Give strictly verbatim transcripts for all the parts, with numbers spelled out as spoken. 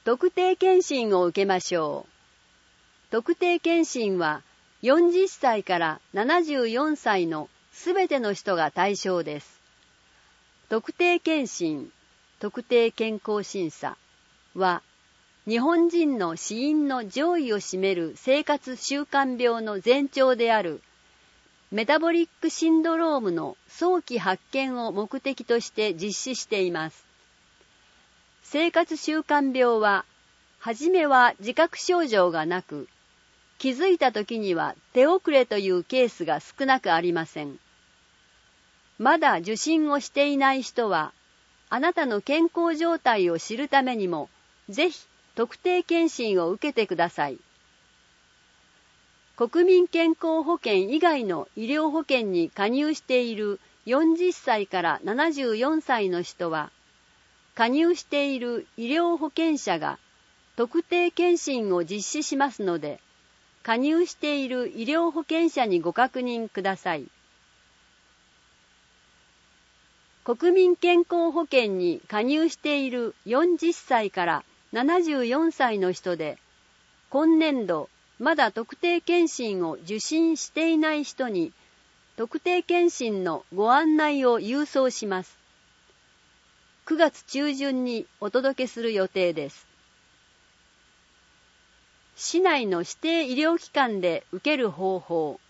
特定健診を受けましょう。特定健診はよんじゅっさいからななじゅうよんさいのすべての人が対象です。特定健診、特定健康審査は日本人の死因の上位を占める生活習慣病の前兆であるメタボリックシンドロームの早期発見を目的として実施しています。生活習慣病は、はじめは自覚症状がなく、気づいた時には手遅れというケースが少なくありません。まだ受診をしていない人は、あなたの健康状態を知るためにも、ぜひ特定健診を受けてください。国民健康保険以外の医療保険に加入しているよんじゅっさいからななじゅうよんさいの人は、加入している医療保険者が特定健診を実施しますので、加入している医療保険者にご確認ください。国民健康保険に加入しているよんじゅっさいからななじゅうよんさいの人で、今年度まだ特定健診を受診していない人に、特定健診のご案内を郵送します。くがつ中旬にお届けする予定です。市内の指定医療機関で受ける方法。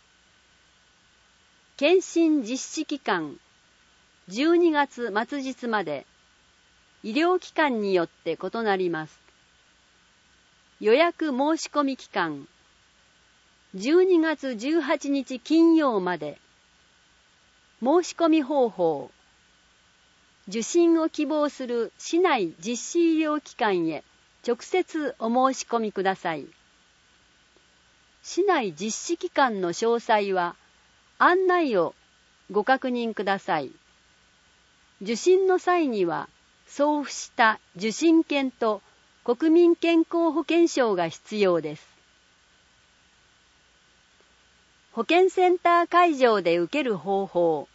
健診実施期間、じゅうにがつ末日まで、医療機関によって異なります。予約申し込み期間、じゅうにがつじゅうはちにち金曜まで。申し込み方法。受診を希望する市内実施医療機関へ直接お申し込みください。市内実施機関の詳細は案内をご確認ください。受診の際には送付した受診券と国民健康保険証が必要です。保健センター会場で受ける方法。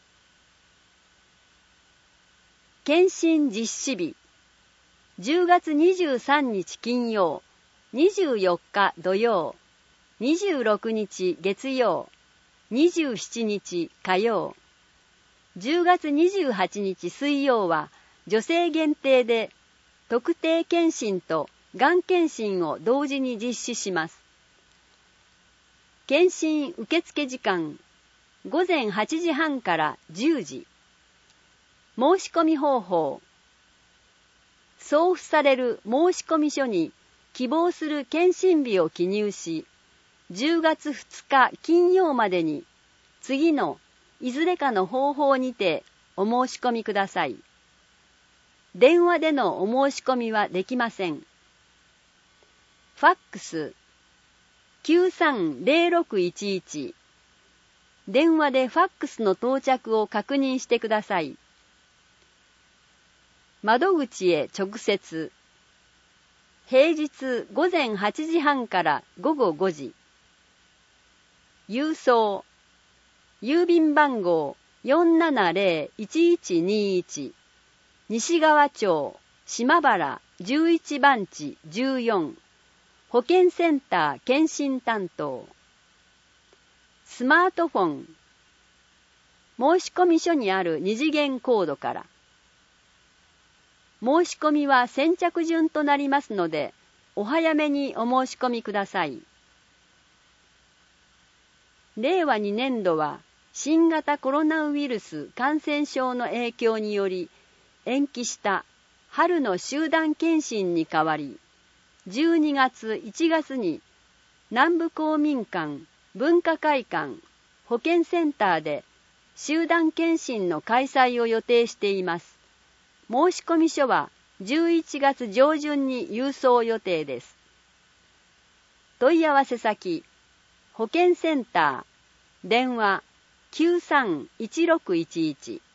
健診実施日、じゅうがつにじゅうさんにち金曜、にじゅうよっか土曜、にじゅうろくにち月曜、にじゅうしちにち火曜、じゅうがつにじゅうはちにち水曜は女性限定で特定健診とがん検診を同時に実施します。検診受付時間、ごぜんはちじはんからじゅうじ。申し込み方法。送付される申込書に希望する検診日を記入し、じゅうがつふつか金曜までに次のいずれかの方法にてお申し込みください。電話でのお申し込みはできません。ファックスきゅうさんぜろろくいちいち。電話でファックスの到着を確認してください。窓口へ直接。平日ごぜんはちじはんからごごごじ。郵送。郵便番号 よんななぜろいちいちにいち。西川町島原じゅういちばんちじゅうよん。保健センター検診担当。スマートフォン。申込書にある二次元コードから。申し込みは先着順となりますので、お早めにお申し込みください。れいわにねんどは新型コロナウイルス感染症の影響により延期した春の集団検診に代わり、じゅうにがついちがつに南部公民館、文化会館、保健センターで集団検診の開催を予定しています。申込書はじゅういちがつ上旬に郵送予定です。問い合わせ先、保健センター、電話きゅうさんいちろくいちいち。